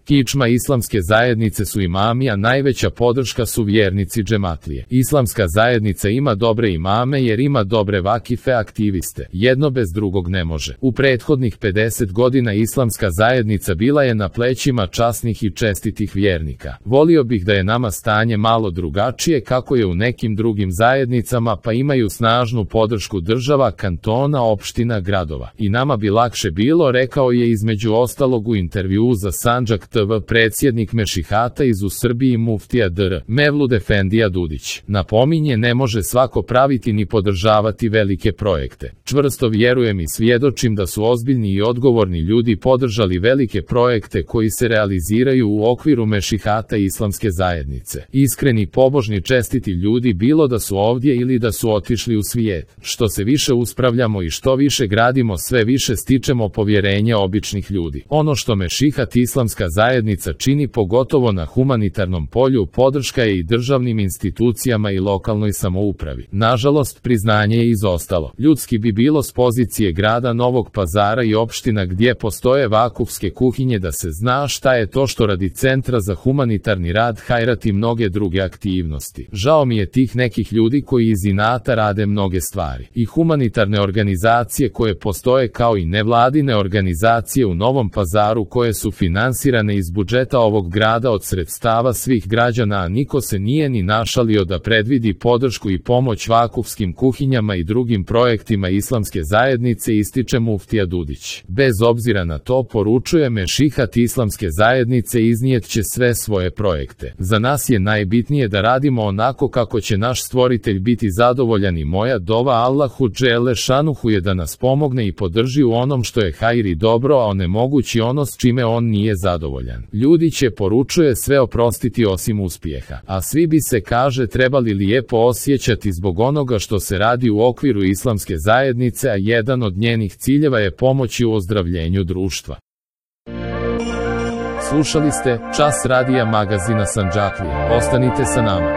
Kičma islamske zajednice su imami, a najveća podrška su vjernici džematlije. Islamska zajednica ima dobre imame jer ima dobre vakife aktiviste. Jedno bez drugog ne može. U prethodnih 50 godina islamska zajednica bila je na plećima časnih i čestitih vjernika. Volio bih da je nama stanje malo drugačije kako je u nekim drugim zajednicama, pa imaju snažnu podršku država, kantona, opština, gradova. I nama bi lakše bilo, rekao je između ostalog u intervjuu za Sandžak TV predsjednik Mešihata iz u Srbiji muftija dr. Mevlud Efendija Dudić. Napominje, ne može svako praviti ni podržavati velike projekte. Čvrsto vjerujem i svjedočim da su ozbiljni i odgovorni ljudi podržali velike projekte koji se realiziraju u okviru Mešihata islamske zajednice. Iskreni, pobožni, čestiti ljudi, bilo da su ovdje ili da su otišli u svijet. Što se više uspravljamo i što više gradimo, sve više stičemo povjerenje običnih ljudi. Ono što Mešihat islamska zajednica čini, pogotovo na humanitarnom polju, podrška je i državnim institucijama i lokalnoj samoupravi. Nažalost, priznanje je izostalo. Ljudski bi bilo s pozicije grada Novog Pazara i opština gdje postoje vakufske kuhinje da se zna šta je to što radi Centra za humanitarni rad Hajrat i mnoge druge aktivnosti. Žao mi je tih nekih ljudi koji iz inata rade mnoge stvari. I humanitarne organizacije koje postoje kao i nevladine organizacije u Novom Pazaru koje su finansirane iz budžeta ovog grada od sredstava svih građana, a niko se nije ni našalio da predvidi podršku i pomoć vakufskim kuhinjama i drugim projektima islamske zajednice, ističe muftija Dudić. Bez obzira na to, poručuje, Mešihat islamske zajednice iznijet će sve svoje projekte. Za nas je najbitnije da radimo onako kako će naš stvoritelj biti zadovoljan i moja dova Allahu dželle šanuhu je da nas pomogne i podrži u onom što je hajr i dobro, a onemogući ono s čime on nije zadovoljan. Ljudi će, poručuje, sve oprostiti osim uspjeha. A svi bi se, kaže, trebali lijepo osjećati zbog onoga što se radi u okviru islamske zajednice, a jedan od njenih ciljeva je pomoći u ozdravljenju društva. Slušali ste Čas radija magazina Sandžaklija. Ostanite sa nama.